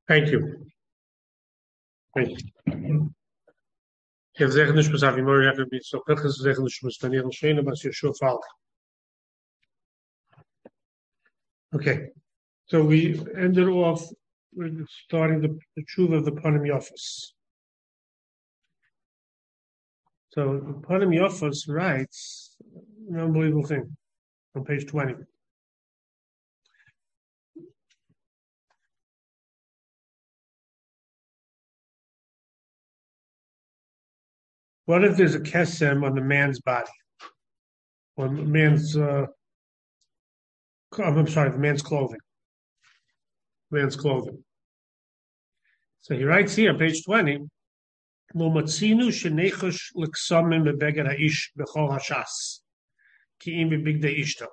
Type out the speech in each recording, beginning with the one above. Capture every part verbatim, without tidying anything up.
Thank you. Thank you. Ik zeg niet meer zo, maar ik heb niet zo veel gezegd, dus we staan hier al schenen, maar je zo fout. Okay, so we ended off with starting the, the truth of the Panim Yafos. So the Panim Yafos writes an unbelievable thing on page twenty. What if there's a kesem on the man's body, on the man's, uh, I'm sorry, the man's clothing, man's clothing. So he writes here, on page twenty, Lo matzinu shenechush l'ksamim bebeged ha'ish b'chol hashas, ki'im b'bigdei ishto.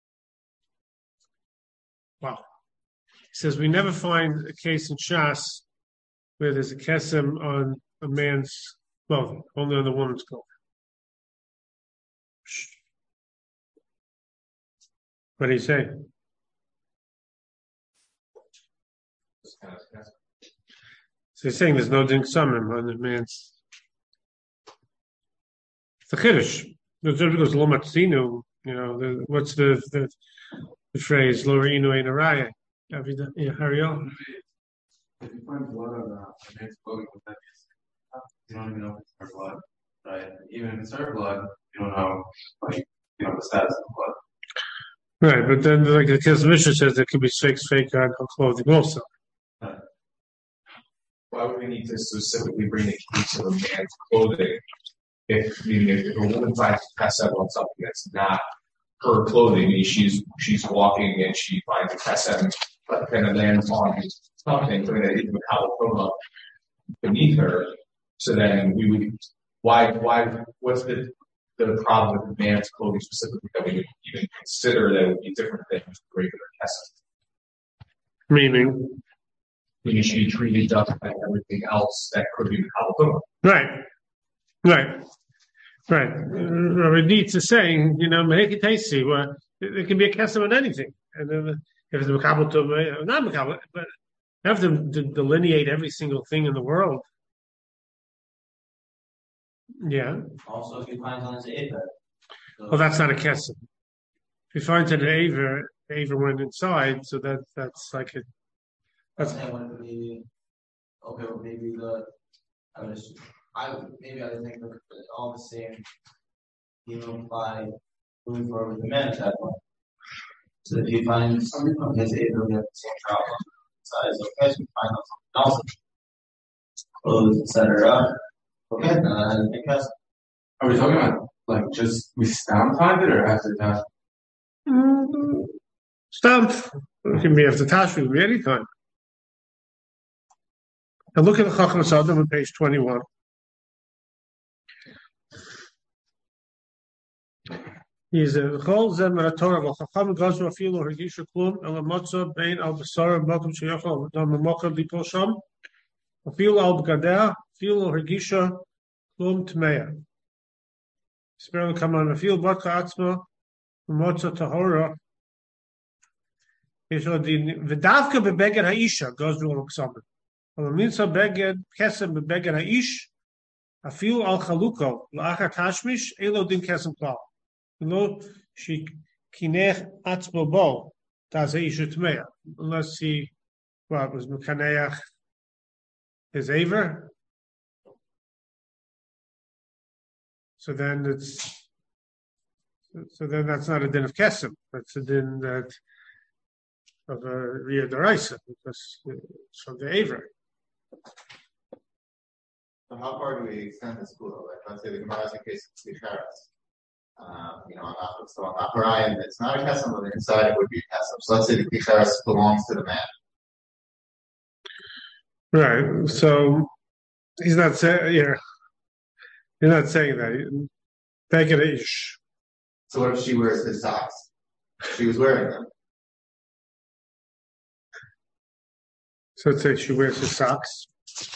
Wow. He says, we never find a case in Shas where there's a kesem on a man's clothing, only on the woman's clothing. What do you say? So he's saying there's no din samim on the man's. It's a chiddush. Just because lo matzinu, you know, the, what's the, the the phrase lo re'inu ein araya? Yeah, hurry on. If you find blood on a man's clothing, you don't even know if it's her blood, right? Even if it's her blood, you don't know, like, you know, the status of the blood. Right, but then, like the Kaz Mishnah says, there could be fake, fake on clothing also. Right. Why would we need to specifically bring the case of a man's clothing if, meaning if a woman finds a kasef on something that's not her clothing, meaning she's she's walking and she finds a kasef, but then it lands on something, something that isn't a kalapoma beneath her. So then we would, why, why, what's the the problem with the man's clothing specifically that we would even consider that it would be different than just regular kesef? Meaning? Meaning she should be treated just like everything else that could be the kalapoma. Right, right, right. Rabbi Dietz is saying, you know, Meheki Taisi, well, it can be a kesef on anything. And then if it's a makabel to, not makabel, but you have to, to delineate every single thing in the world. Yeah. Also, if you find on his Aver. So well, that's not a kesef. If you find that an Aver, Aver went inside, so that that's like a. That's maybe, okay, well, maybe the. I would assume, I would, maybe I would think of it all the same, you know, by moving forward with the men's that one. So if you find something from his Aver with the same problem size, okay, so you find out something else, clothes, et cetera. Okay, then I think that's. Are we talking about like just we stamp time it or after that? mm, stamp. It can be after Tashri, it can be any time. And look at the Chacham Sadam on page twenty-one. He's a Chol Zem Torah. Well, Chacham Gazu Afilu Hergisha Klum Elamotza Bein Al Basara Malkum Sheyachal Dam Mocha Lipo Sham Afilu Al Bgadeh Afilu Hergisha Klum Tmeya. Spirit come on Afilu Batka Atzma Motza Tahora. V'davka bebeged ha'isha goes to Al-Ksabit. Al-Minsa beged kesem bebeged ha'ish afilu al chaluko la'achar tashmish elo din kesem klal. Lo she kinech atzmo bo taz ha'isha tmeya. Unless he, what, was mekaneach his aver. So then it's, so then that's not a din of kesem. That's a din that of a Ria Daraisa, because it's from the Aver. So how far do we extend this school? Like, let's say the Gemara is a case of Ticheres. Um, you know, on Apple, so on Apple, it's not a Kesem, but inside it would be a Kesem. So let's say the Ticheres belongs to the man. Right. So he's not saying, yeah, he's not saying that. Take it ish. So what if she wears his socks? She was wearing them. So let's say she wears his socks.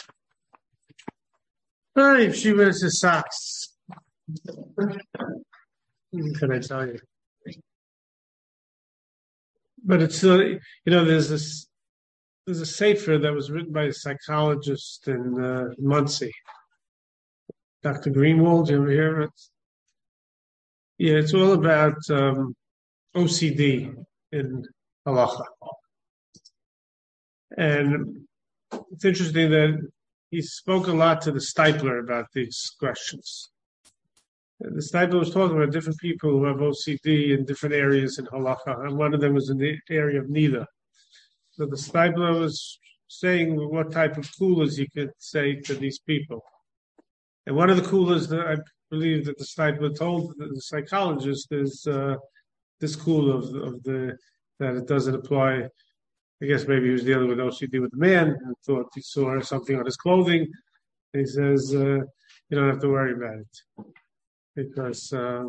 Oh, if she wears his socks, what can I tell you? But it's still, you know, there's this there's a sefer that was written by a psychologist in uh, Muncie, Doctor Greenwald. You ever hear of it? Yeah, it's all about um, O C D in halacha, and it's interesting that he spoke a lot to the Stipler about these questions. The Stipler was talking about different people who have O C D in different areas in halacha, and one of them was in the area of Nida. So the Stipler was saying what type of kulas he could say to these people. And one of the kulas that I believe that the Stipler told the psychologist is uh, this kula of, of the that it doesn't apply. I guess maybe he was dealing with O C D with the man and thought he saw something on his clothing. He says, uh, you don't have to worry about it. Because uh,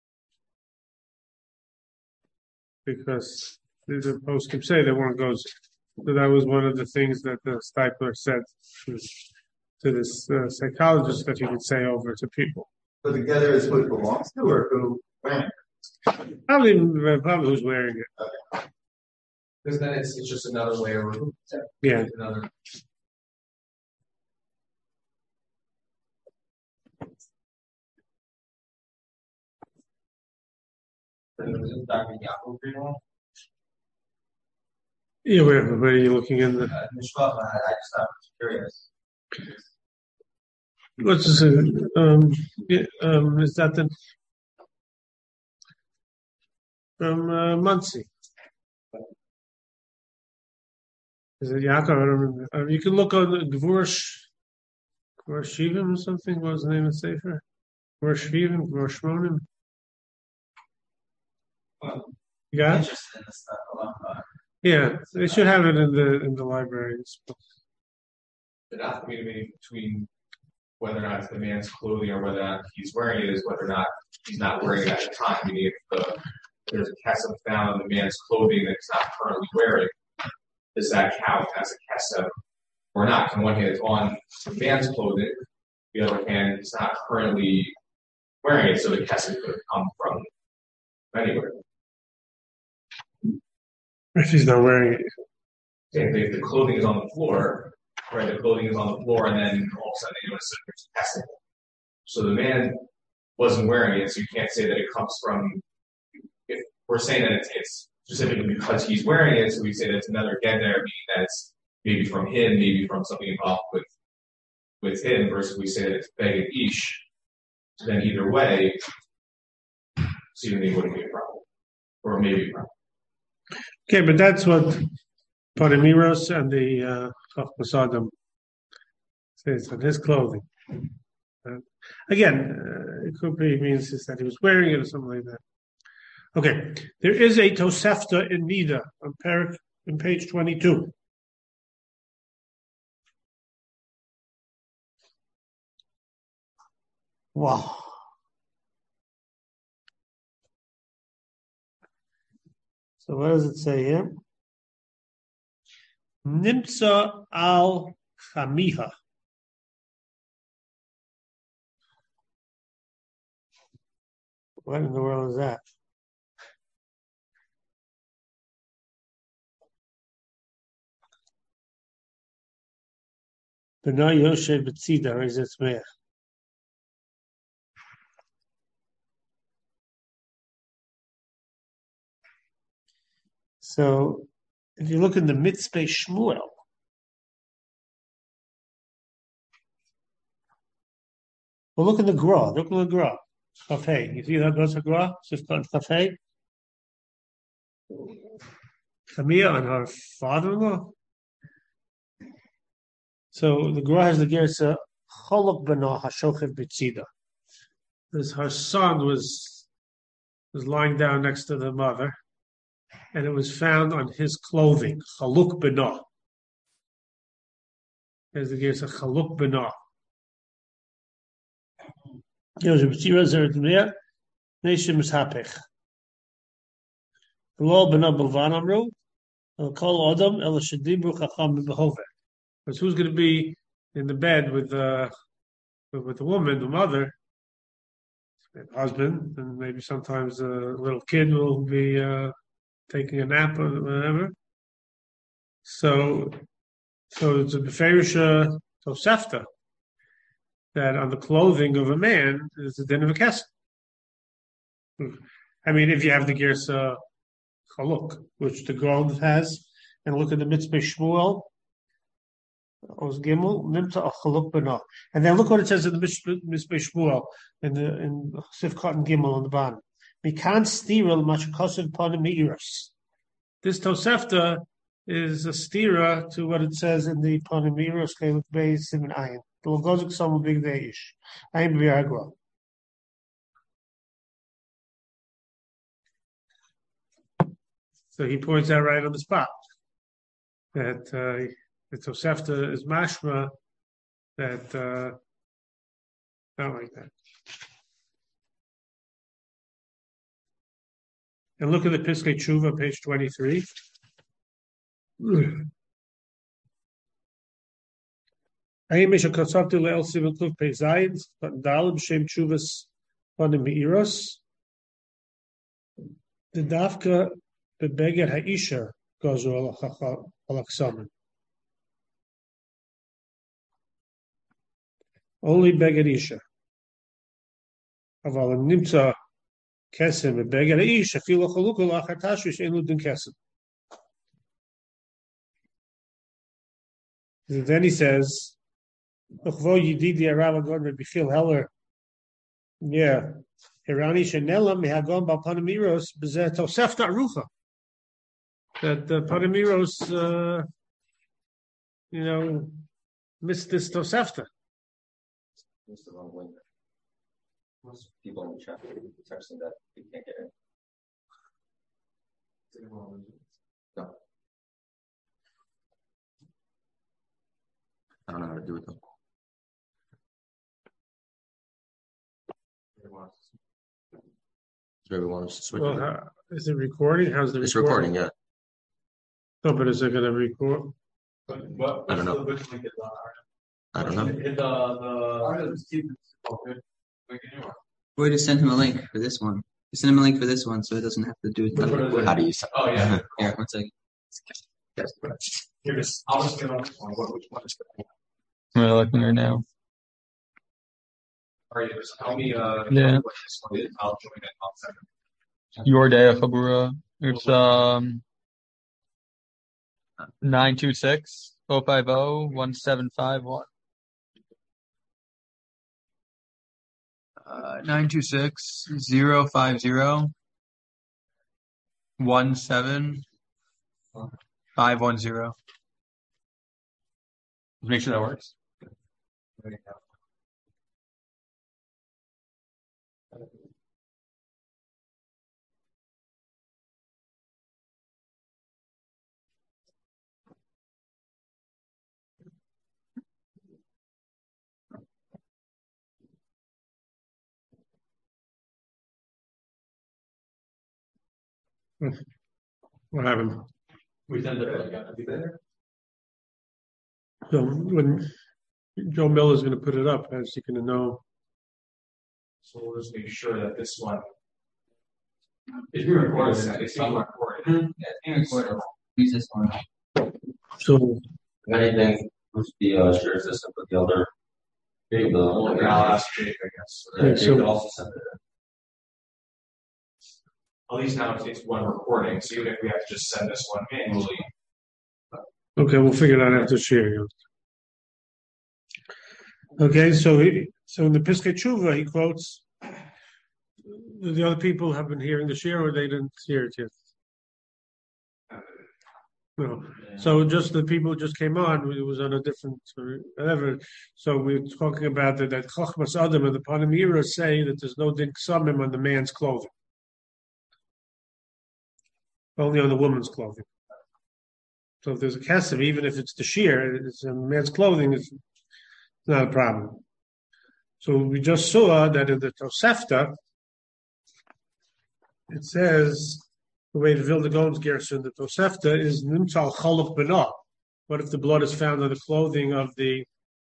because the post can say that one goes. So that was one of the things that the Stipler said to, to this uh, psychologist that he would say over to people. So the gather is who it belongs to, or who wearing it? Probably, probably who's wearing it. Okay. Because then it's it's just another layer of yeah. Another. Doctor Yaakov Greenwald? Yeah, where, where are you looking in the? Uh, Mishpacha, I just thought was curious. What's this? Um, yeah, um, is that the from uh, Muncie? Is it Yaakov? I don't remember. Uh, you can look on Gvur Gvur Shivim or something. What was the name of the sefer? Gvur Shivim, Gvur Shmonim. You got it? Interested in this stuff a lot. Uh, Yeah, they should have it in the in the libraries. The not communicating between whether or not it's the man's clothing or whether or not he's wearing it is whether or not he's not wearing it at the time. Meaning if the, there's a kesem found in the man's clothing that he's not currently wearing, does that count as a kesem or not? On one hand, it's on the man's clothing. On the other hand, he's not currently wearing it, so the kesem could come from anywhere. If he's not wearing it. If the clothing is on the floor, right, the clothing is on the floor, and then all of a sudden you notice there's testing. So the man wasn't wearing it, so you can't say that it comes from, if we're saying that it's, it's specifically because he's wearing it, so we say that it's another get there, meaning that it's maybe from him, maybe from something involved with with him, versus we say that it's Beged Ish. So then either way, seemingly wouldn't be a problem. Or maybe a problem. Okay, but that's what Paramiros and the uh, Chachmas Adam says on his clothing. Uh, again, uh, it could be means that he was wearing it or something like that. Okay, there is a Tosefta in Nida on, parak, on page twenty-two. Wow. So what does it say here? Nimtza al Chamiha. What in the world is that? B'nai Yoshe B'tzida, or is it Meah? So, if you look in the Mitzvah Shmuel, well, look in the Gra. Look in the Gra. Chafei. You see that goes to Gra? Just called Chafei. Chamiah and her father-in-law. So the Gra has the Gersa Cholok B'nah Hashochev B'tzida. This her son was was lying down next to the mother. And it was found on his clothing, chaluk b'nah. There's the gears of chaluk b'nah. There's a b'tzira zeretmiyah, neshim hapech. Lo b'nah b'lvan amru, el kol adam el shedibru chacham b'hover. Because who's going to be in the bed with the with the woman, the mother, the husband, and maybe sometimes a little kid will be. Uh, taking a nap or whatever. So So it's a Beferisha Tosefta that on the clothing of a man is the din of a kesem. I mean, if you have the Gersa Chaluk, which the Gold has, and look at the Mitzvah Shmuel, Oz Gimel, Nimta Chaluk Bana. And then look what it says in the Mitzvah Shmuel, in the in Sifkat and Gimel on the bottom. Mikan Stiril Mashakasav Panamiras. This Tosefta is a stira to what it says in the Panamiras Kelut Beis Simon Ayin. The Logozik Some Big Deish. Ayin B'Yagwa. So he points out right on the spot that uh, the Tosefta is mashma that uh, not like that. And look at the Piskei Tshuva, page twenty-three. Ayin Misha Kasavti Le'el Sivan Kluf Pei Zayin, but Dalim Shem Tshuvas Panim Meiros. The Dafka Bebeged Ha'isha goes al Aksaman. Only Beged Isha. Aval Nimtza Kesem Bebeged Ha'isha Filo Chalukul Achatashvish Ein Ludin Kesem. Then he says, Uchvo Yididi Arav Agon Rabbi Phil Heller. Yeah. Irani Shenelam Mehagon Balpanamiros Bezet Tosefta Rucha. That the Panamiros, uh, you know, missed this Tosefta. Missed the wrong window. Most people in the chat are texting that we can't get in. No. I don't know how to do it though. So everyone wants to switch. Well, how, is it recording? How's the It's recording? recording, yeah. No, but is it going to record? What, I don't know. Which link is on? I don't know. Hit the the. We're just send him a link for this one. You send him a link for this one, so it doesn't have to do it. Which one is it? How do you set Oh yeah. Here, one second. Here, just I'll just get on this one. What which one is it? We're looking right now. Are you just tell me uh Yeah. what this one is? I'll join it. I'll send it. Your day of Chabura. It's um nine two six oh five oh one seven five one. Uh, nine two six zero five zero one seven five one zero. Make sure that works. What happened? We send it again. Be there. So when Joe Miller's going to put it up, as you can know. So we'll just make sure that this one is being recorded. It's being recorded. Yeah, being recorded. Use this one. So If anything, who's the uh, share system with the other? There you go. Well, I'll ask Jake, I guess. Yeah, you so- could also send it in. At least now it's one recording, so even if we have to just send this one manually. okay, we'll figure it out after share. Okay, so he, so in the Piskei Tshuva he quotes the other people have been hearing the share, or they didn't hear it yet. No. So just the people who just came on, it was on a different whatever. So we're talking about that that Chochmas Adam and the Panamira say that there's no din ksamim on the man's clothing, only on the woman's clothing. So if there's a kesef, even if it's the shear, it's a man's clothing, it's not a problem. So we just saw that in the Tosefta, it says the way the Vilna Gaon's Gerson, the Tosefta is nimtzal chaluk b'na. What if the blood is found on the clothing of the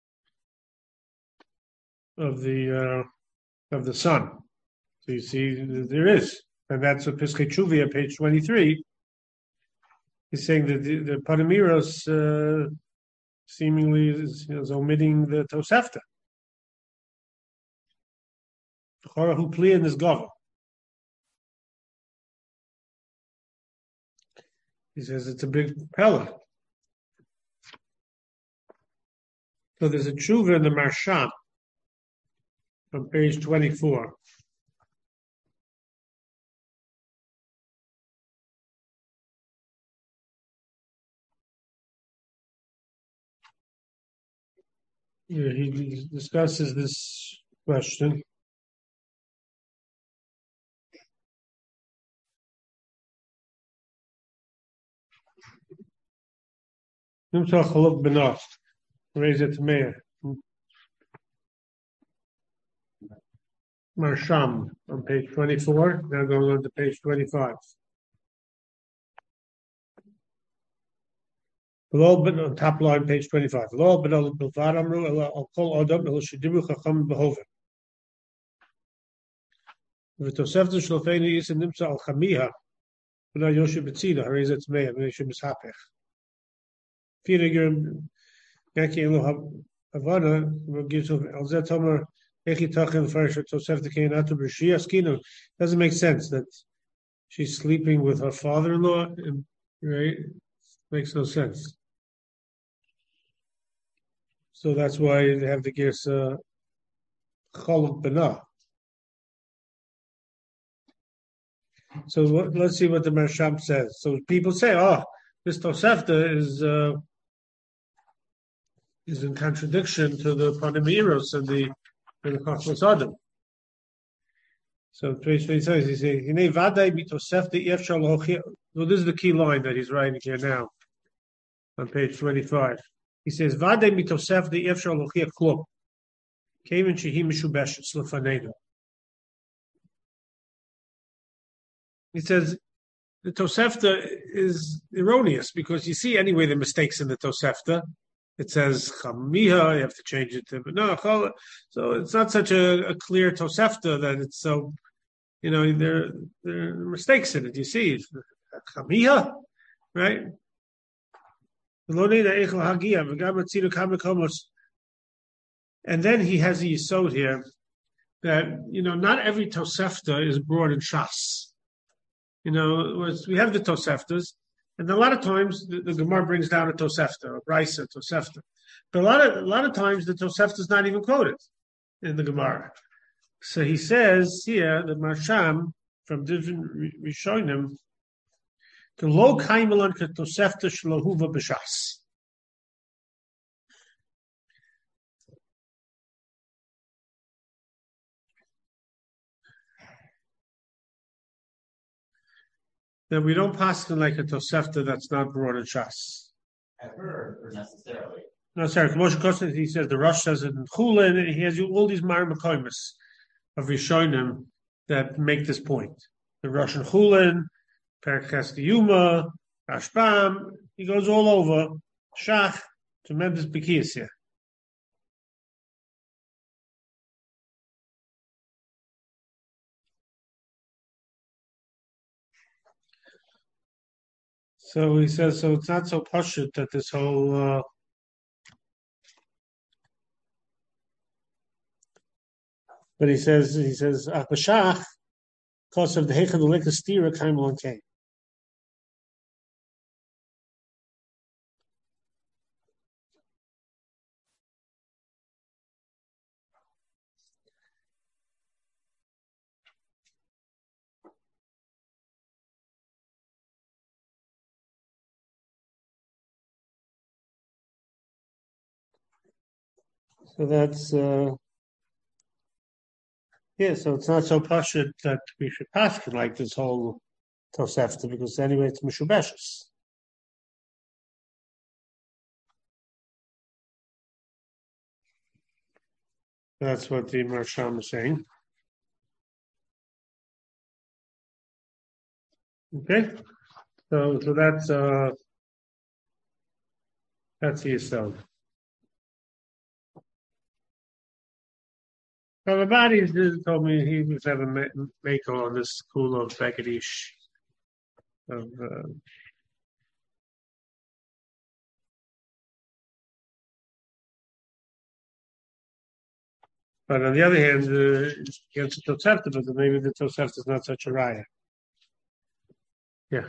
of the uh, of the son? So you see, there is, and that's what Piskei Tshuva, page twenty-three. He's saying that the, the Panamiros uh, seemingly is, is omitting the Tosefta. Who plea in this governor. He says it's a big pella. So there's a tshuva in the Marsham on page twenty-four. Yeah, he discusses this question. Nimtzah Chaluk Benach, raise it to Meir. Marsham on page twenty-four, now going on to page twenty-five. Below, but on top line, page twenty-five. Below, but on the Bilvad Amru, I'll call Adam, I'll Shadibu Chacham Behoven. V'tosefta Shlofeni Yisa Nimtzah Al Chamiha, B'na Yoshe B'tzina, raise it to Meir, Yoshe B'shapech. Fieriger Yankee Elo Havana gives of Alzet Tomer Eki Tachin Farsha Tosefta Kainatu B'Shia Skino. Doesn't make sense that she's sleeping with her father-in-law, and, right? Makes no sense. So that's why they have the gears uh, Chaluk Benah. So what, let's see what the Marsham says. So people say, "Oh, this Tosefta is." Uh, is in contradiction to the Panamiros and the and the Chachmas Adam. So page twenty-six, he says, "Hinei vadai mitosefta yefshal lochia." So this is the key line that he's writing here now on page twenty-five. He says, "Vadai mitosefta yefshal lochia klum kevin shehi mishubeshes lefanenu." He says the Tosefta is erroneous because you see anyway the mistakes in the Tosefta. It says chamiha, you have to change it to no. So it's not such a, a clear Tosefta that it's so, you know, there there are mistakes in it. You see, chamiha, right? And then he has a yisod here that, you know, not every Tosefta is brought in Shas. You know, we have the Toseftas. And a lot of times the, the Gemara brings down a Tosefta, a Brisa, Tosefta. But a lot of a lot of times the Tosefta is not even quoted in the Gemara. So he says here, the Marsham from different Rishonim, the lo kaimelan ke Tosefta shlohuva b'shas. That we don't pass like a Tosefta that's not brought in Shas. Ever or necessarily? No, sorry. Moshe Kosten, he says the Rosh says it in Chulin, and he has all these Mar Mekoimus of Rishonim that make this point. The Rosh in Chulin, Perkas Yuma, Rashbam, he goes all over. Shach, tremendous Bekiyas here. So he says, so it's not so pashut that this whole uh, but he says he says Akbashach because of the Hechad Leka Stira Kaimon came. So that's uh, yeah. So it's not so pashut that we should pass it like this whole Tosefta because anyway it's Meshubeshes. That's what the Marsham is saying. Okay, so so that's uh, that's the Yisod. So the body told me he was having a make on this school of Begadish. Of, uh, But on the other hand, uh, against the Tosefta, but maybe the Tosefta is not such a raya. Yeah.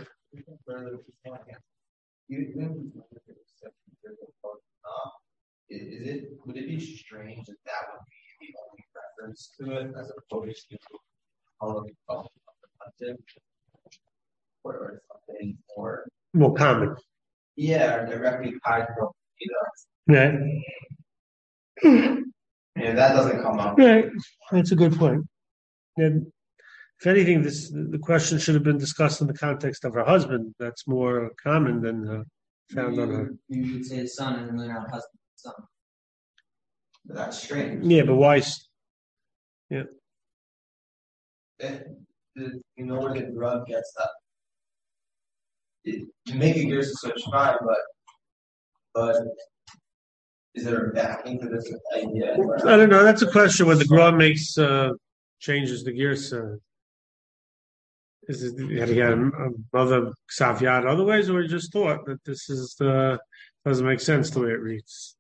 Is is it, would it be strange that that would be the only reference to it as opposed to all of the content or, or something more? More common. Yeah, or directly tied from either. Right. Yeah, that doesn't come up. Right. That's a good point. And if anything, this the question should have been discussed in the context of her husband. That's more common than uh, found on her. You would say his son and then our husband, son. But that's strange. Yeah, but why? Yeah. It, the, you know where the drug gets that? It, to make a gears to switch fine, but but is there a backing to this idea? I don't know. That's a question when the Gra makes uh, changes the gears. Uh, is it had he had another Xavier otherwise, or he just thought that this is uh, doesn't make sense the way it reads?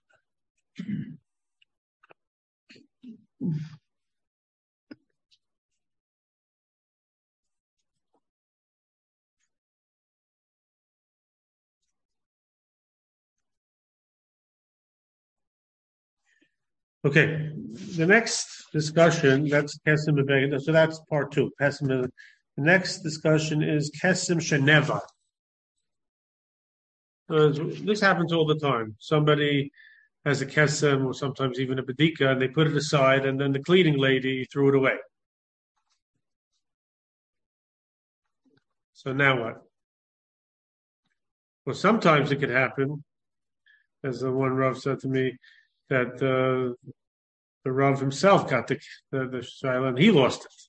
Okay, the next discussion, that's Kesim Bebeged. So that's part two. Kesim. The next discussion is Kesim Sheneva. Uh, this happens all the time. Somebody has a Kesim or sometimes even a Bedika, and they put it aside, and then the cleaning lady threw it away. So now what? Well, sometimes it could happen, as the one Rav said to me, that uh, the Rav himself got the the, the Shiloh and he lost it.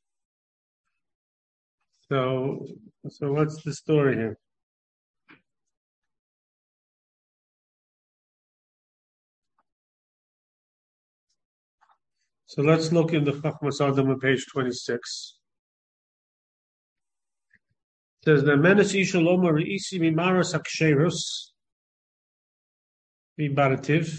So, so what's the story here? So let's look in the Chachmas Adam on page twenty-six. It says the Menes Isha Loma Reisi Mimaras Aksherus Vibarativ.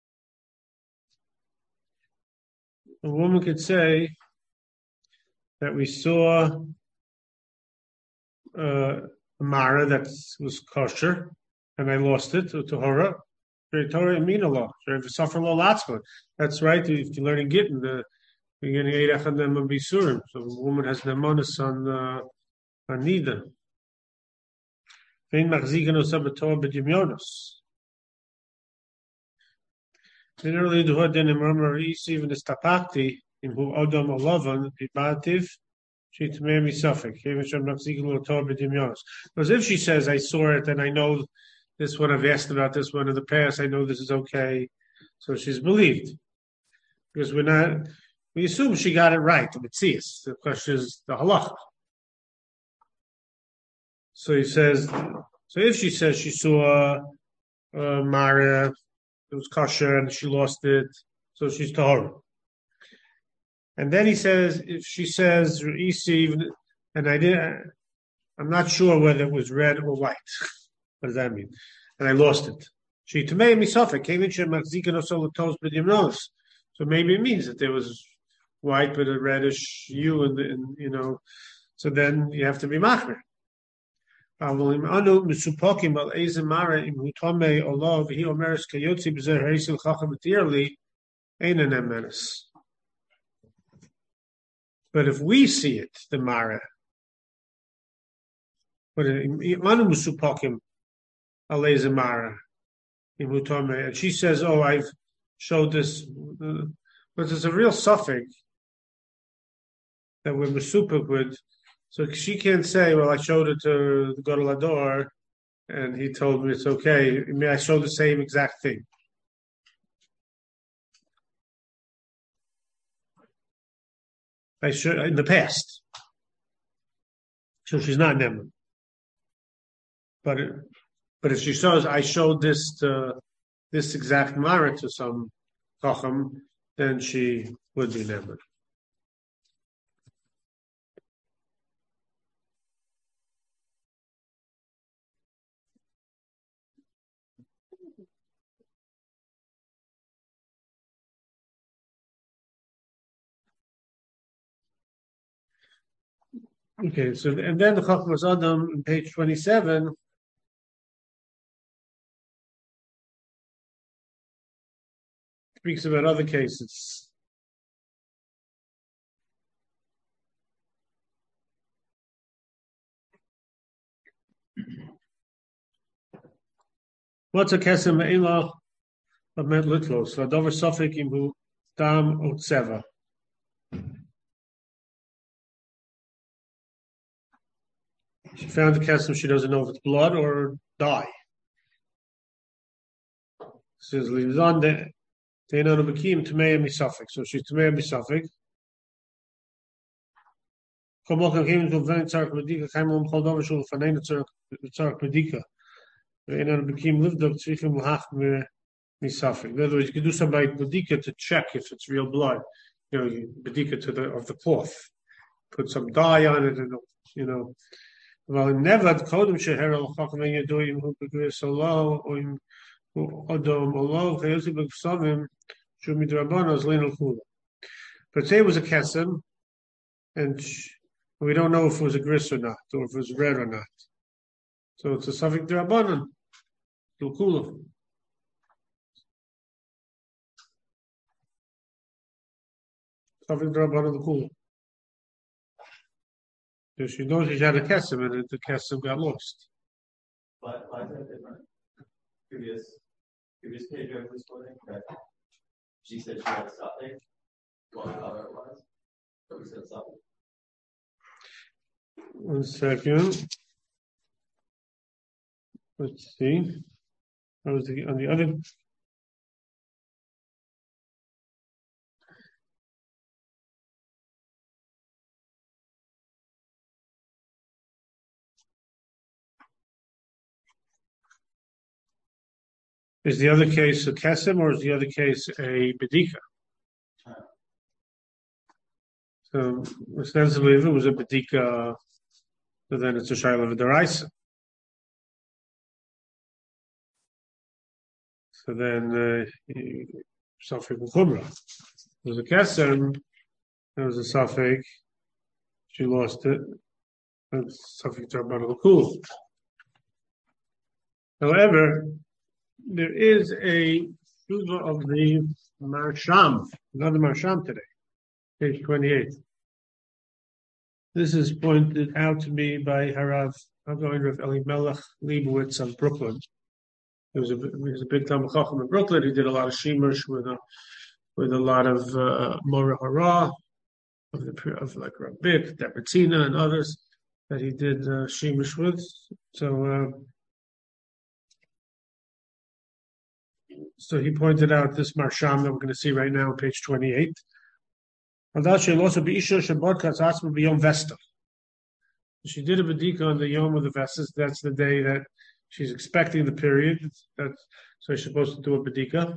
A woman could say that we saw uh, a Mara that was kosher and I lost it to Torah. Torah Amina law. That's right. If you're learning Gittin, the beginning Eirach and then Bisurim. So a woman has Nemonis on uh, on Nida. Vein Machzigan Osabator B'Dimyonos. Generally, the word then murmur even is tapakti in who Adam Olavan Bibativ. She to me suffolk. Because if she says, I saw it and I know this one, I've asked about this one in the past, I know this is okay, so she's believed. Because we're not, we assume she got it right, the Mitzias. The question is the halacha. So he says, so if she says she saw uh, Maria, it was kosher and she lost it, so she's tahor. And then he says, if she says Reisi, and I didn't, I'm not sure whether it was red or white. What does that mean? And I lost it. She to me misafek came in so maybe it means that there was white but a reddish hue, and, and you know, so then you have to be machmer. But if we see it, the Mara, but and she says, "Oh, I've showed this," but there's a real suffix that we're mesupik with, so she can't say, "Well, I showed it to the Gadol Hador, and he told me it's okay." I mean, I showed the same exact thing. I should in the past, so she's not Neman. But but if she shows, I showed this to, this exact Mara to some Chacham, then she would be Neman. Okay, so and then the Chachmas Adam on page twenty-seven speaks about other cases. What's a kesem me'ela of met litlos? Ladover sofik imu dam otseva. She found the kesem. She doesn't know if it's blood or dye. Says Lizande Teina Bakim Tamea Misafik. So she's Tamea Misafik. Komokam came to Van Tzark Medika, Kaimon Holdova Shul Fanena Tzark Medika. Teina Bakim lived up Tzrifim Lahach Misafik. In other words, you can do something like Medika to check if it's real blood. You know, Medika to the of the cloth. Put some dye on it, and you know. Well, never Kodem Sheher Al Chacham and Yadoyim who could so low or Adam Allah Chayosib B'Ksavim Shumi Drabanos Leinal Kula. But say it was a kesem, and we don't know if it was a gris or not, or if it was red or not. So it's a Safik Drabanan, Kula. Safik Drabanan Kula. So she knows she had a kesem, and the kesem got lost. Why, why is that different? Previous, previous page of this morning, that she said she had something. What color it was? So we said something. One second. Let's see. That was the, on the other. Is the other case a kesem or is the other case a bedika? So ostensibly, if it was a bedika, so then it's a shayla v'daraisa. So then, safek v'chumra. There's a kesem. There was a safek. She lost it. That's safek d'Rabbanan l'kula. However, there is a shuvah of the Marsham, another Marsham today, page twenty-eight. This is pointed out to me by Harav Hagaon Elimelech Leibowitz of Brooklyn. He was a he was a big Talmud Chacham in Brooklyn. He did a lot of shimush with a with a lot of uh, Mora Hara of the of like Rabbik, Debratina, and others that he did uh, shimush with. So. Uh, So he pointed out this marsham that we're going to see right now on page twenty-eight. She did a bedika on the yom of the vesses. That's the day that she's expecting the period. That's, so she's supposed to do a bedika.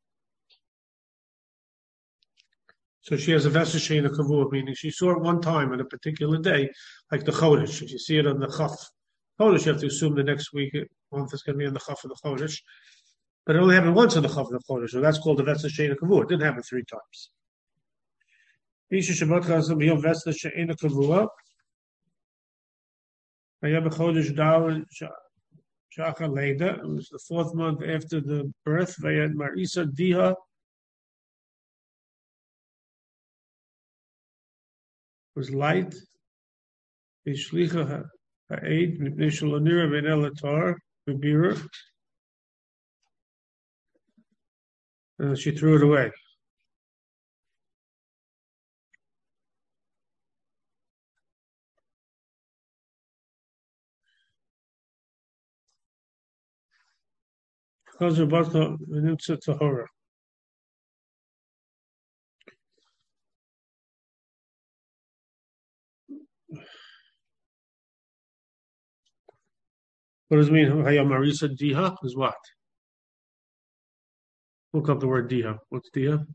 So she has a vessel sheina kavua, meaning she saw it one time on a particular day, like the chodesh. If you see it on the chaf chodesh, you have to assume the next week month is going to be on the chaf of the chodesh. But it only happened once in the Chav of Chodesh, so that's called the Vesna Sheina Kavua. It didn't happen three times. Isha Shabbat Chazam Yom Vesna Sheina Kavua. Hayam Chodesh Dar Shacha Leida. It was the fourth month after the birth. Vayad Marisa Diha. Was light. Ishlicha Ha'ed Mipnei Shalonira Ben Elatar Bebira. And she threw it away. What does it mean? Hayam Marisa Diha is what? Look up the word diha. What's diha?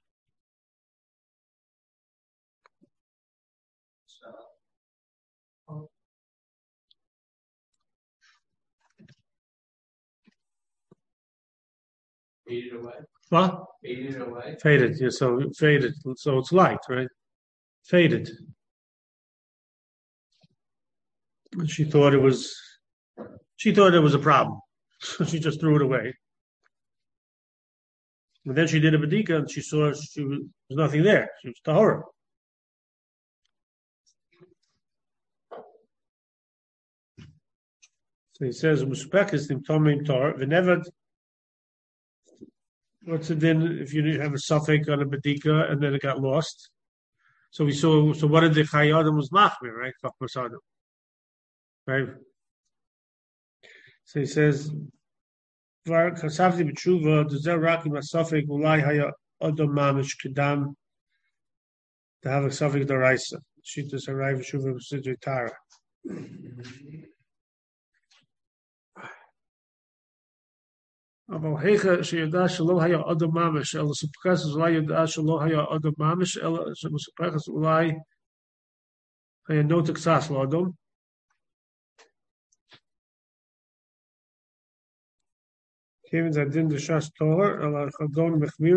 Faded away. What? Faded away. Faded. Yeah, so faded. So it's light, right? Faded. And she thought it was, she thought it was a problem. So she just threw it away. And then she did a bedika and she saw she was, there was nothing there. She was tahora. So he says, "Muspekis nim tomim tar v'nevad." What's it then if you have a suffix on a bedika and then it got lost? So we saw. So what did the Chayyim was machmir, right? Right. So he says, "Var kasavti b'tshuva dozer raki masafik ulai haya adam mamish kedam to have a suffix daraisa. Shitas harai v'shuva b'sidri tara." אבל היכא שידע שלא היה אדם ממש, אלא סופקס אולי ידע שלא היה אדם ממש, אלא סופקס אולי היה נוטה קצת לאדם. כיוון זה הדין דרשס טהור, אלא חגון מחמיר,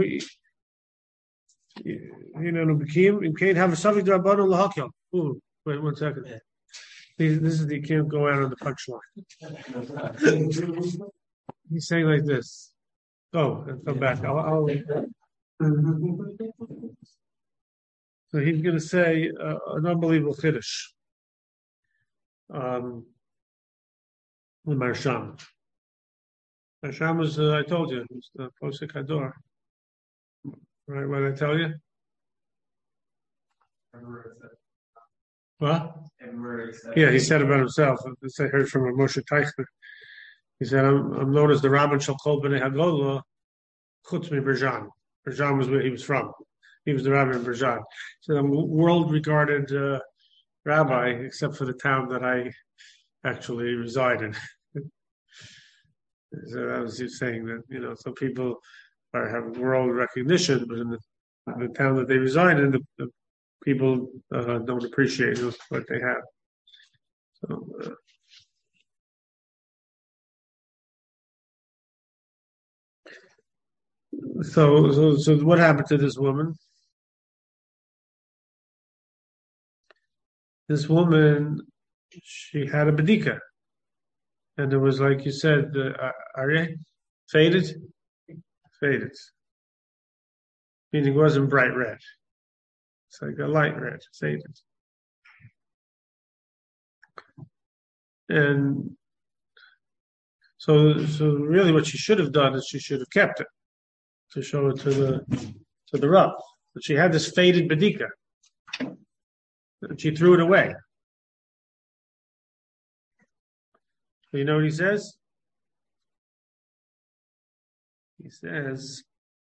הנה אנו בקים, אם כן, have a subject דרבנו להקל. Ooh, wait one second. This, this is the, you can't go out on the punchline. He's saying like this. Oh, and come back. I'll, I'll... So he's going to say uh, an unbelievable chiddush. Um, the Marsham. Marsham is, uh, I told you, it's the Posek Hador. Right, what did I tell you? What? Yeah, he said about himself. I heard from a Moshe Teichner. He said, I'm, I'm known as the Rabban Shel Kol B'nei Hagolah, Chutz Mi Berjan. Berjan was where he was from. He was the rabbi in Berjan. He said, I'm a world-regarded uh, rabbi, except for the town that I actually reside in. So that was he saying that, you know, some people are, have world recognition, but in the, in the town that they reside in, the, the people uh, don't appreciate what they have. So, uh, So, so, so what happened to this woman? This woman, she had a bedika, and it was like you said, uh, are faded, faded, meaning it wasn't bright red. It's like a light red, faded, and so, so really, what she should have done is she should have kept it. To show it to the to the Rav. But she had this faded bedika. And she threw it away. So you know what he says? He says,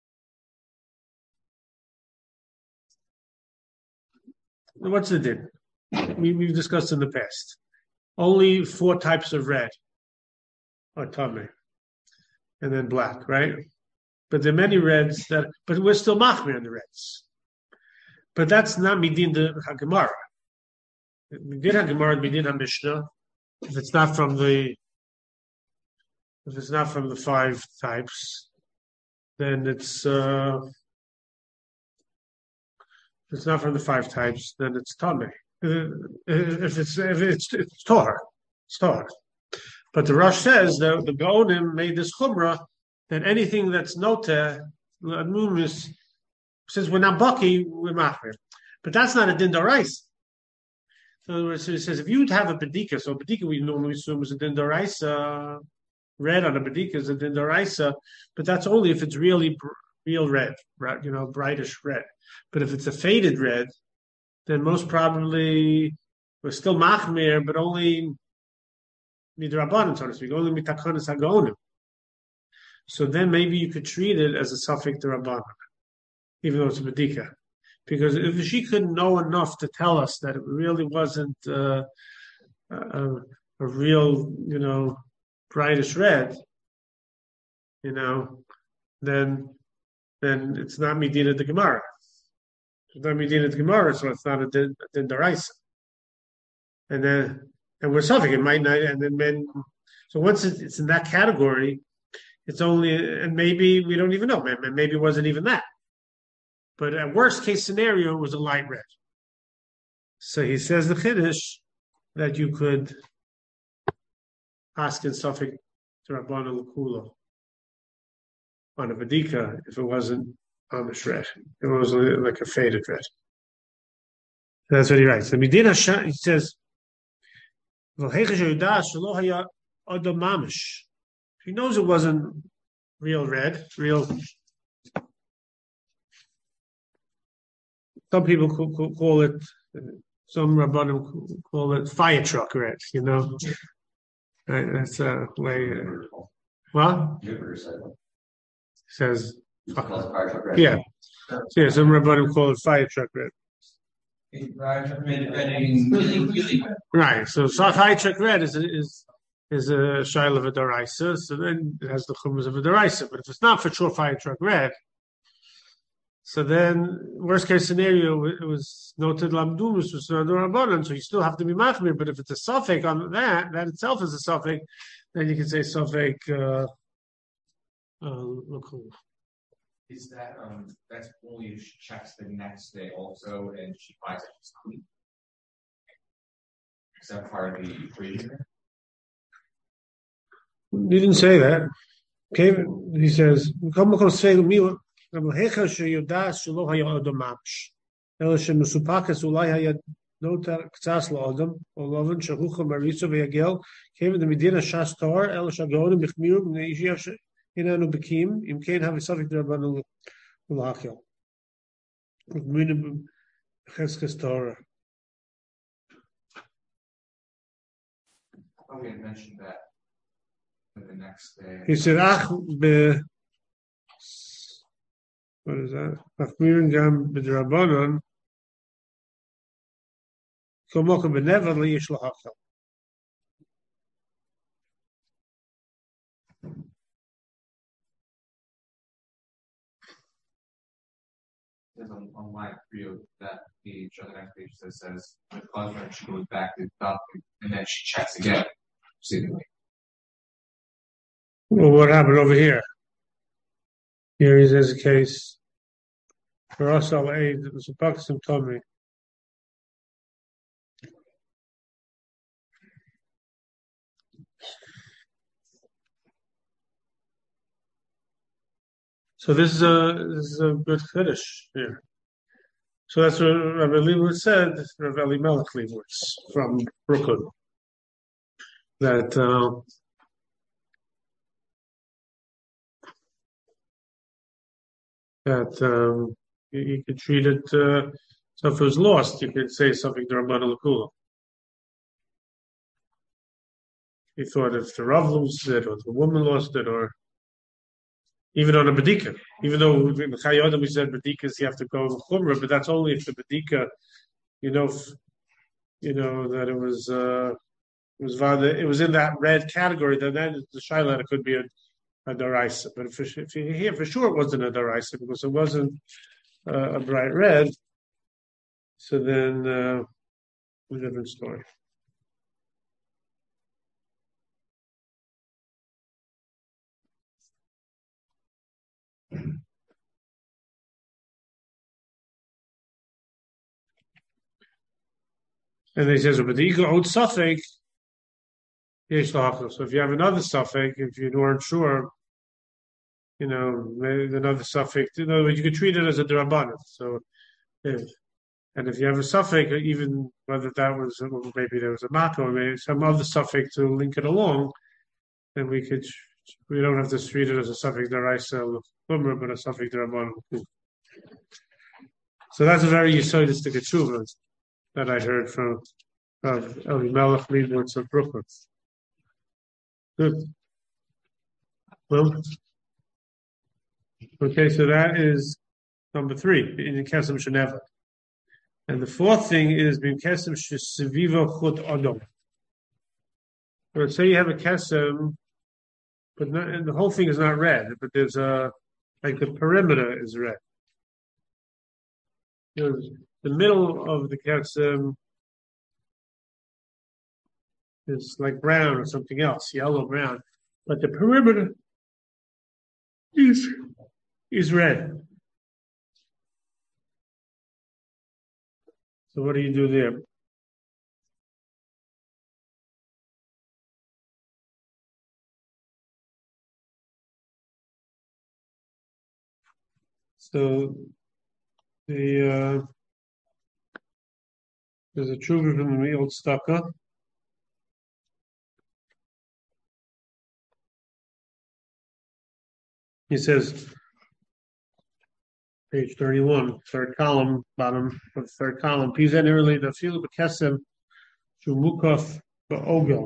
what's the din? We, we've discussed in the past. Only four types of red are tameh. And then black, right? But there are many reds that, but we're still machmir on the reds. But that's not midin the Hagemara. Midin Hagemara, midin HaMishnah. If it's not from the, if it's not from the five types, then it's, uh, if it's not from the five types, then it's tameh. If it's, if it's, it's tor, it's tor. But the Rosh says that the Gaonim made this chumrah that anything that's noteh, since we're not baki, we're machmir. But that's not a din d'oraisa. In other words, it says if you'd have a bedika, so bedika we normally assume is a din d'oraisa, red on a bedika is a din d'oraisa, but that's only if it's really real red, right? You know, brightish red. But if it's a faded red, then most probably we're still machmir, but only midrabanan, so to speak, only mitakanas hagonim. So then maybe you could treat it as a suffix d'Rabbanan, even though it's a bedika. Because if she couldn't know enough to tell us that it really wasn't uh, a, a real, you know, brightish red, you know, then then it's not Medina de Gemara. It's not Medina de Gemara, so it's not a din, a din d'oraisa. And then, and we're suffix, it might not, and then, then so once it's in that category, it's only, and maybe we don't even know. Maybe it wasn't even that. But at worst case scenario, it was a light red. So he says the chiddush that you could asking Suffolk to Rabbanan Lakula on a Badika if it wasn't Amish red. It was like a faded red. That's what he writes. The Medina, he says, he knows it wasn't real red, real. Some people call it, some Rabbanim call it fire truck red, you know. Right, that's a way. Uh, well, says, yeah. So, yeah, some Rabbanim call it fire truck red. Right. So, so fire truck red is is is a shaila of a daraisa. So then it has the chumas of a daraisa. But if it's not for sure fire truck red, so then worst case scenario it was noted lamdumus was not rabbanan. So you still have to be machmir. But if it's a suffix on that, that itself is a suffix, then you can say suffix. Uh, uh, look. Is that um that's only if she checks the next day also and she finds that it's clean? Is that part of the equation? You didn't say that. Okay, he says, "Come come say to me, Rabbehecha sheyodas shelo haya adam mamsh, ela shemusupakas ulai haya notar ktsas laadam, olavan shahucha marisa v'yagel came in the Medina shastar ela shagonim b'chmiru b'neishiyash inanu b'kim im kain have a suffix d'Rabbanan l'hachil with minimum cheskes Torah." I thought we had mentioned that for the next day. He said, "Ach be what is that? Machmirin gam b'Rabbanan komoka b'nevad liyish l'hachil." There's on, on line three of that page, on the next page that says the contract she goes back to the document and then she checks again. Seemingly. Well, what happened over here? Here is a case for us all aid. It was a Pakistan Tommy. So this is a this is a good finish here. So that's what Rabbi Leibowitz said. Rabbi Elimelech Leibowitz from Brooklyn. That uh, that um, you, you could treat it. Uh, so if it was lost, you could say something to Rabbanan Lakula. He thought if the Rav lost it, or the woman lost it, or even on a Badika. Even though in the Chayyada we said Badikas you have to go Chumrah, but that's only if the Badika, you know, if, you know that it was uh, it was it was in that red category. Then that the Shaila it could be a, a Daraisa. But if, if you hear for sure it wasn't a Daraisa because it wasn't uh, a bright red, so then uh, a different story. And he says, but the ego old suffix, so if you have another suffix, if you weren't sure, you know, maybe another suffix, in other words, you could treat it as a Darabanan. So, if, and if you have a suffix, even whether that was, maybe there was a mako, or maybe some other suffix to link it along, then we could, we don't have to treat it as a suffix Daraisa Lumra, but a suffix Darabanan. So that's a very Yesodistic tshuva that I heard from of Elimelech Leibowitz of Brooklyn. Good. Well, okay, so that is number three in Kesem Sheneva. And the fourth thing is in Kesem Shesiviva Chut Odom. Let's say you have a Kesem, but not, and the whole thing is not red, but there's a, like the perimeter is red. There's the middle of the Kesem is like brown or something else, yellow brown, but the perimeter is is red. So what do you do there? So the uh, there's a tshuva from the old Staka. He says, page thirty-one, third column, bottom of the third column. Pizen early the field of kesem shumukov ba'ogel.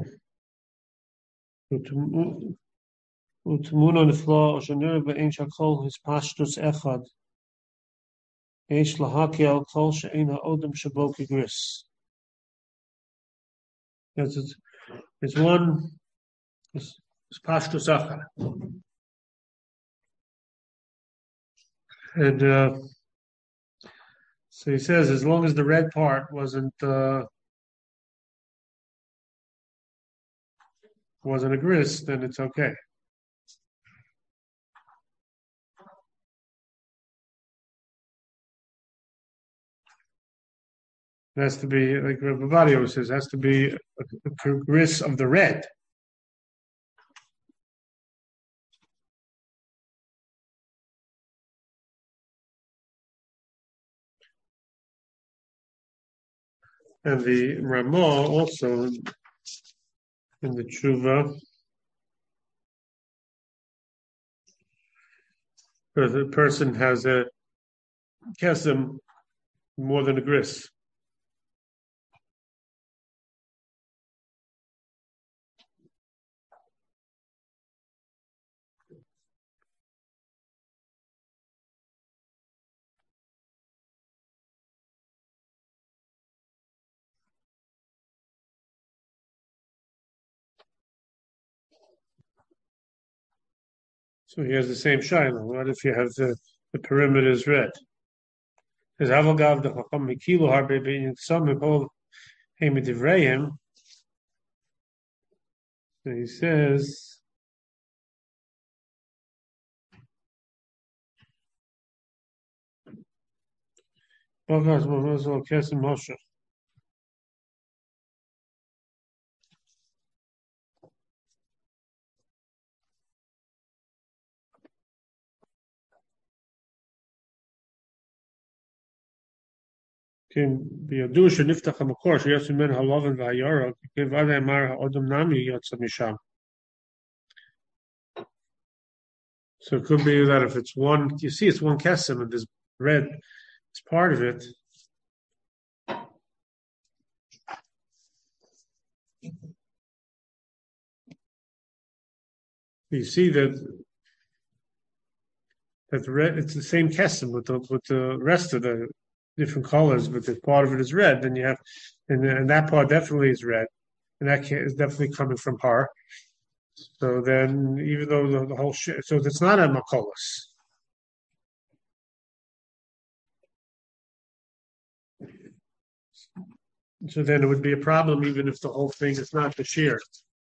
Utmun on the floor, Shanur ba'in shakol his pashtus echad. Eish lahakel kol she'in ha'odem shabo kigris. It's, it's, it's one, it's, it's pashtus echad. And uh, so he says, as long as the red part wasn't uh, wasn't a gris, then it's okay. It has to be, like Rabbi Bavadio says, it has to be a, a gris of the red. And the Ramah also in the Tshuva, if the person has a kesem more than a gris. So he has the same shaila. What if you have the, the perimeter is red? Because Havagav the Chacham Mikilu Harbe being some of Hemidivrayim. So he says, Kesim Moshe. בידוע שנפתח המקור שיוצא ממנו הלבן והירוק, כיוון אמר האדם נמי יוצא משם. So it could be that if it's one, you see it's one kesem and this red is part of it. You see that that the red, it's the same kesem with the with the rest of the different colors, but if part of it is red, then you have, and, and that part definitely is red, and that is definitely coming from her. So then, even though the, the whole shit, so it's not a makolos. So then it would be a problem even if the whole thing is not the shear.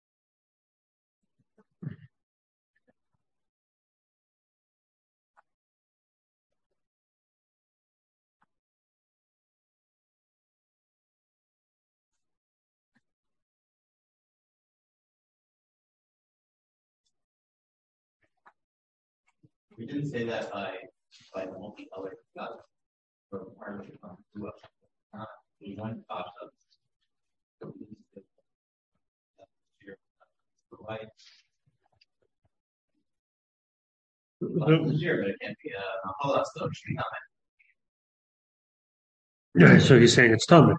We didn't say that by by the multicolored color for part of the blue. Uh, we one popped up. So we didn't say that here. The white. Well, here, but it can't be a mahalas though. It should be not. Yeah, so he's saying it's tummy.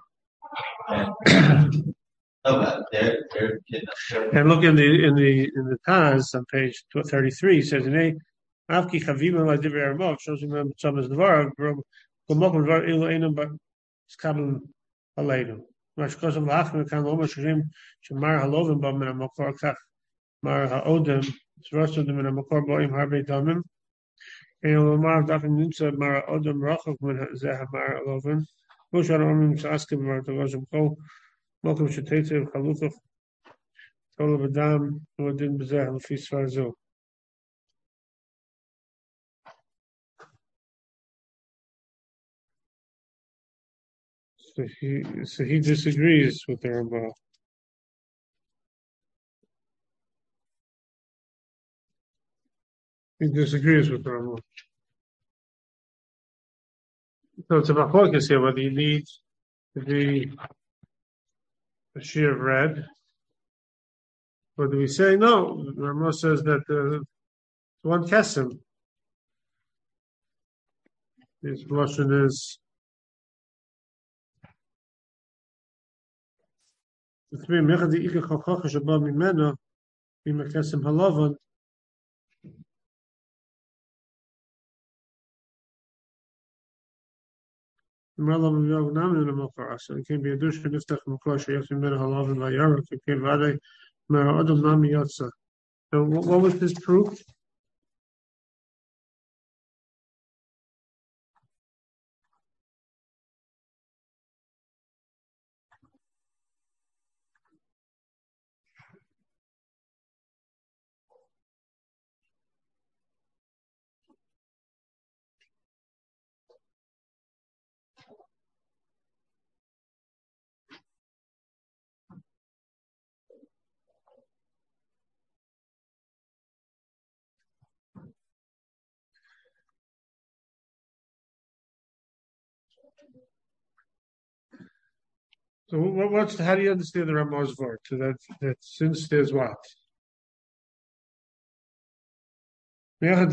Oh, but they're they're and look in the in the in the Taz on page thirty-three. He says, "Nei avki chavim la divrei Ramah shows him some as dvar gomokum dvar ilu einam but skabel aleinu. Mashkosam lachim kan lo mashrim shemar halovim ba min hamakor kach mar haodem zrosodem min hamakor boim harbe damim. And lomar dafim nimsa mar haodem rachok min zeh mar halovim. Moshe Ramim saskim mar tavashim kol. Welcome to Teitzev Chalukov Tolo Badam Wadin Bezeh Lefi Svarzo. So he so he disagrees with the Rambam. He disagrees with the Rambam. So it's a machlokas here whether you need the a shear of red. Or do we say no? Rama says that uh, one kesem. His Russian is the three mechadi ika chochacha shaba mimena bima kesem halavan. So it can be a dush and iftach mukla sheyach mimena halavan vayara kipir vade mera adam nami yotza. So what, what was this proof? So what, what's how do you understand the Ramah's word? So that that since there's what? Because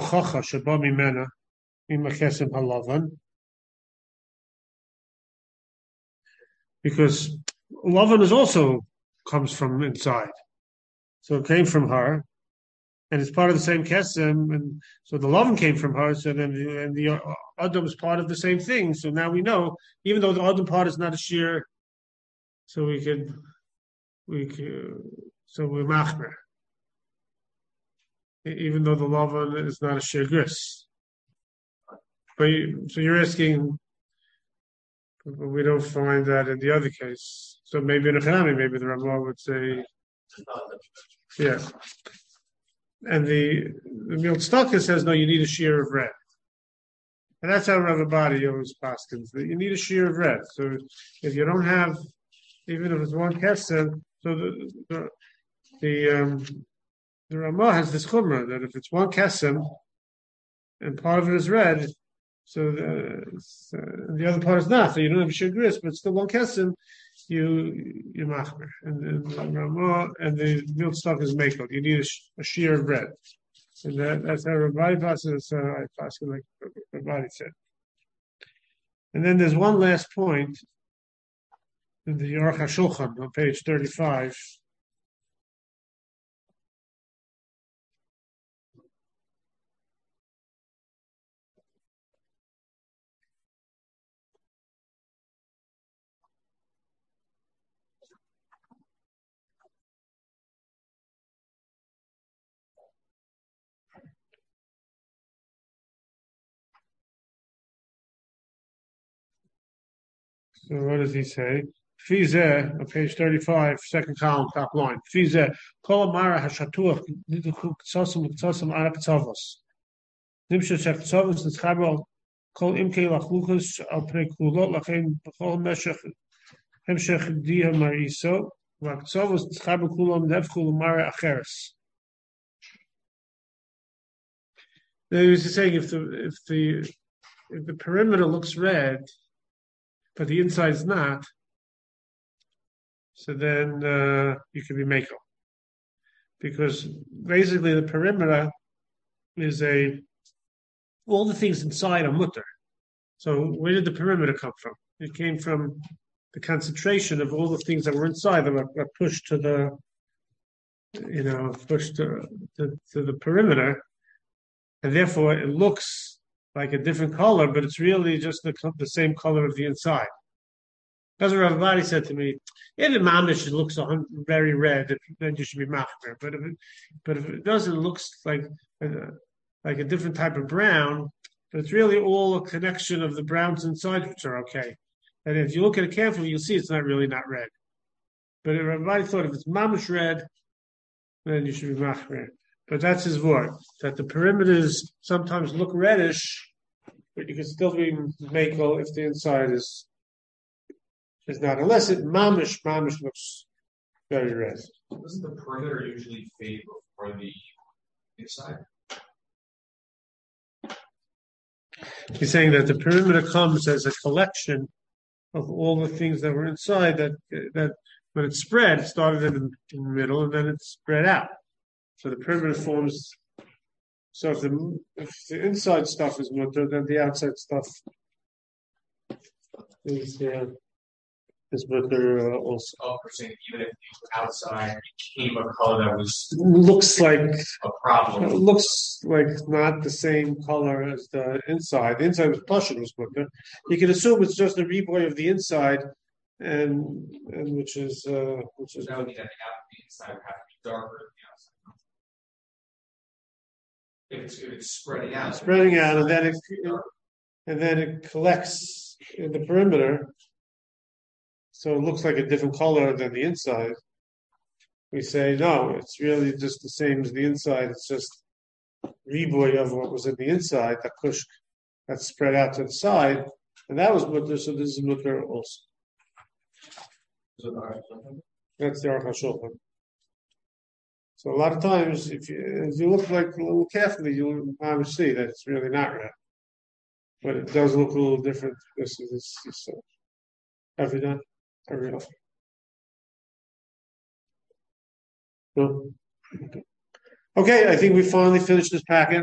Lavan is also comes from inside, so it came from her, and it's part of the same kesem, and so the Lavan came from her. So then, the, and the Adam is part of the same thing. So now we know, even though the Adam part is not a shear, so we could we could so we machmer. Even though the Lavan is not a sheer gris. But you, so you're asking, but we don't find that in the other case. So maybe in a Hanami, maybe the Ramah would say, yeah. And the the Miltstaka says, no, you need a shear of red. And that's how Rav Abadi always paskins, that you need a shear of red. So if you don't have, even if it's one kesem, so the the, the um, The Ramah has this chumrah that if it's one kesem and part of it is red, so the, uh, the other part is not. So you don't have a sheer gris, but it's still one kesem. You you machmer and, and the Ramah and the milk stock is makel. You need a, a sheer of red, and that, that's how Rabbi passes. Uh, I pass like Rabbi said. And then there's one last point in the Aruch HaShulchan on page thirty-five. So what does he say? Fizeh, on page thirty-five, second column, top line. Fizeh, kol amara hashatuach niduchu k'tzosum k'tzosum ara k'tzavos. Nimshe shech k'tzavos nitzchabel kol imkei lachluchus al pnei kulot lachein b'chol meshech hemshech diha mariso v'k'tzavos nitzchabel kulam nevchul amara acheres. Now he was saying if the if the if the perimeter looks red, but the inside is not, so then uh, you can be mako. Because basically the perimeter is a, all the things inside are mutter. So where did the perimeter come from? It came from the concentration of all the things that were inside that were, were pushed to the, you know, pushed to, to, to the perimeter. And therefore it looks like a different color, but it's really just the, the same color of the inside. That's what Rav Abadi said to me. If the mamish looks very red, then you should be machmer. But if it, but if it doesn't, it looks like a, like a different type of brown, but it's really all a connection of the browns inside, which are okay. And if you look at it carefully, you'll see it's not really not red. But if Rav Abadi thought if it's mamish red, then you should be machmer. But that's his word, that the perimeters sometimes look reddish, but you can still be makel if the inside is is not, unless it mamish, mamish looks very red. Doesn't the perimeter usually fade before the inside? He's saying that the perimeter comes as a collection of all the things that were inside. That that when it spread, it started in the, in the middle and then it spread out. So the perimeter forms. So if the if the inside stuff is mutter, then the outside stuff is uh, is mutter uh, also. Oh, we're saying even if the outside became a color that was Looks like a problem. it looks like not the same color as the inside. The inside was plush, it was mutter. You can assume it's just a reboy of the inside, and and which is uh, which is. That would mean that the out- the inside would have to be darker than the outside. If it's, if it's spreading out. Spreading out, and then it and then it collects in the perimeter, so it looks like a different color than the inside. We say no, it's really just the same as the inside. It's just reboy of what was in the inside, that kush that spread out to the side, and that was mutter. So this is mutter also. That's the Aruch HaShulchan. So a lot of times, if you if you look like a little carefully, you'll probably see that it's really not red, but it does look a little different. This is this, this uh, every day, every day. No? Okay. Okay, I think we finally finished this packet.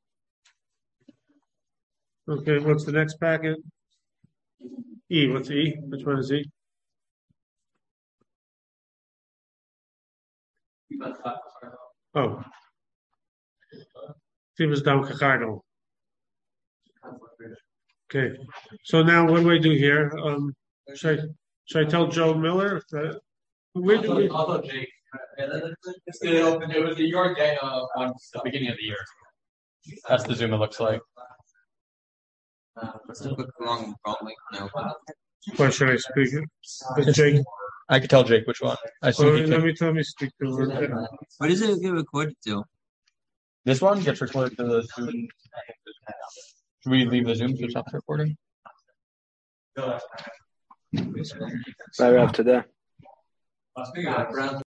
Okay, what's the next packet? E. What's E? Which one is E? Oh. Timus Dam Kakardo. Okay. So now what do I do here? Um, should I should I tell Joe Miller that where do we Although Jake, it's the open. It was the your day uh, on the beginning of the year. That's the Zoom it looks like. Let's look wrong, wrong link now. why should I speak it? With Jake. I could tell Jake which one. I Oh, assume he let can. me tell me speak to her. What does it get recorded to? This one gets recorded to the Zoom. Should we leave the Zoom to stop the recording? Right up to there.